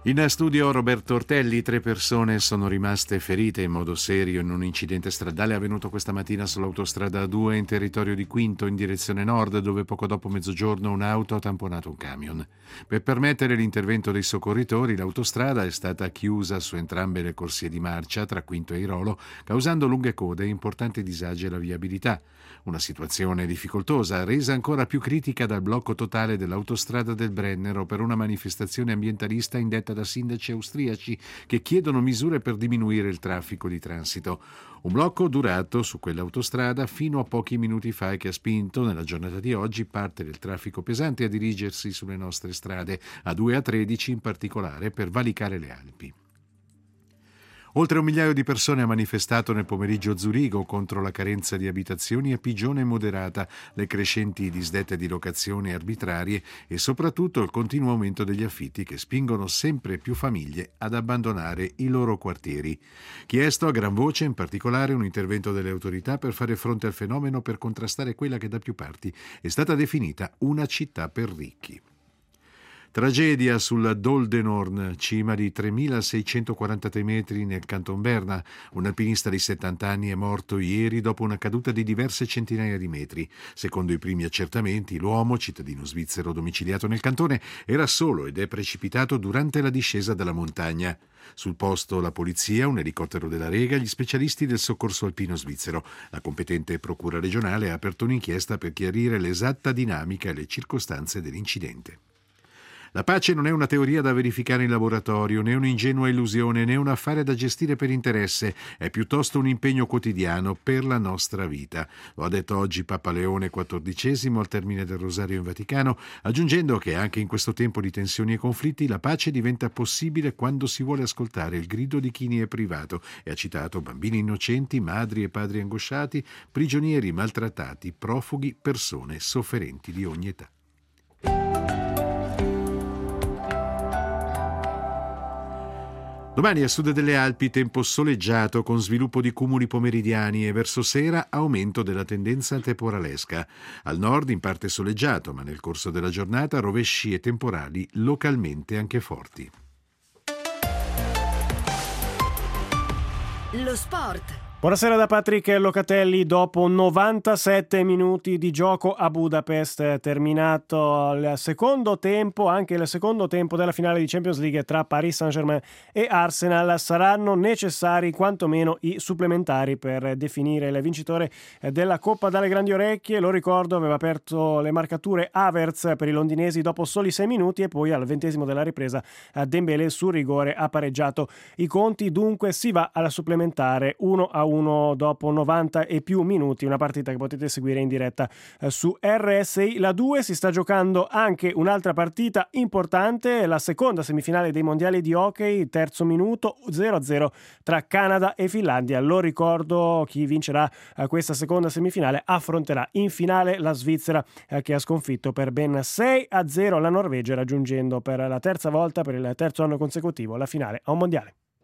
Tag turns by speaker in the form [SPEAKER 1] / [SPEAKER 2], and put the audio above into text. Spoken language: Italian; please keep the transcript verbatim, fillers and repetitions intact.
[SPEAKER 1] In studio Roberto Ortelli. Tre persone sono rimaste ferite in modo serio in un incidente stradale avvenuto questa mattina sull'autostrada A due in territorio di Quinto in direzione nord, dove poco dopo mezzogiorno un'auto ha tamponato un camion. Per permettere l'intervento dei soccorritori, l'autostrada è stata chiusa su entrambe le corsie di marcia tra Quinto e Irolo, causando lunghe code e importanti disagi alla viabilità. Una situazione difficoltosa, resa ancora più critica dal blocco totale dell'autostrada del Brennero per una manifestazione ambientalista indetta da sindaci austriaci che chiedono misure per diminuire il traffico di transito. Un blocco durato su quell'autostrada fino a pochi minuti fa e che ha spinto, nella giornata di oggi, parte del traffico pesante a dirigersi sulle nostre strade, A due e A tredici in particolare, per valicare le Alpi. Oltre un migliaio di persone ha manifestato nel pomeriggio a Zurigo contro la carenza di abitazioni a pigione moderata, le crescenti disdette di locazioni arbitrarie e soprattutto il continuo aumento degli affitti che spingono sempre più famiglie ad abbandonare i loro quartieri. Chiesto a gran voce in particolare un intervento delle autorità per fare fronte al fenomeno, per contrastare quella che da più parti è stata definita una città per ricchi. Tragedia sulla Dol de Norn, cima di tremilaseicentoquarantatré metri nel Canton Berna. Un alpinista di settanta anni è morto ieri dopo una caduta di diverse centinaia di metri. Secondo i primi accertamenti, l'uomo, cittadino svizzero domiciliato nel cantone, era solo ed è precipitato durante la discesa dalla montagna. Sul posto la polizia, un elicottero della Rega, gli specialisti del soccorso alpino svizzero. La competente procura regionale ha aperto un'inchiesta per chiarire l'esatta dinamica e le circostanze dell'incidente. La pace non è una teoria da verificare in laboratorio, né un'ingenua illusione, né un affare da gestire per interesse, è piuttosto un impegno quotidiano per la nostra vita. Lo ha detto oggi Papa Leone quattordicesimo al termine del Rosario in Vaticano, aggiungendo che anche in questo tempo di tensioni e conflitti la pace diventa possibile quando si vuole ascoltare il grido di chi ne è privato, e ha citato bambini innocenti, madri e padri angosciati, prigionieri maltrattati, profughi, persone sofferenti di ogni età. Domani a sud delle Alpi tempo soleggiato con sviluppo di cumuli pomeridiani e verso sera aumento della tendenza temporalesca. Al nord in parte soleggiato, ma nel corso della giornata rovesci e temporali localmente anche forti.
[SPEAKER 2] Lo sport.
[SPEAKER 3] Buonasera da Patrick Locatelli. Dopo novantasette minuti di gioco a Budapest, terminato il secondo tempo, anche il secondo tempo della finale di Champions League tra Paris Saint-Germain e Arsenal, saranno necessari quantomeno i supplementari per definire il vincitore della Coppa dalle grandi orecchie. Lo ricordo, aveva aperto le marcature Havertz per i londinesi dopo soli sei minuti e poi al ventesimo della ripresa Dembélé su rigore ha pareggiato i conti. Dunque si va alla supplementare uno a uno dopo novanta e più minuti, una partita che potete seguire in diretta eh, su R S I. La due si sta giocando anche un'altra partita importante, la seconda semifinale dei mondiali di hockey, terzo minuto, zero a zero tra Canada e Finlandia. Lo ricordo, chi vincerà eh, questa seconda semifinale affronterà in finale la Svizzera eh, che ha sconfitto per ben sei a zero la Norvegia, raggiungendo per la terza volta, per il terzo anno consecutivo, la finale a un mondiale.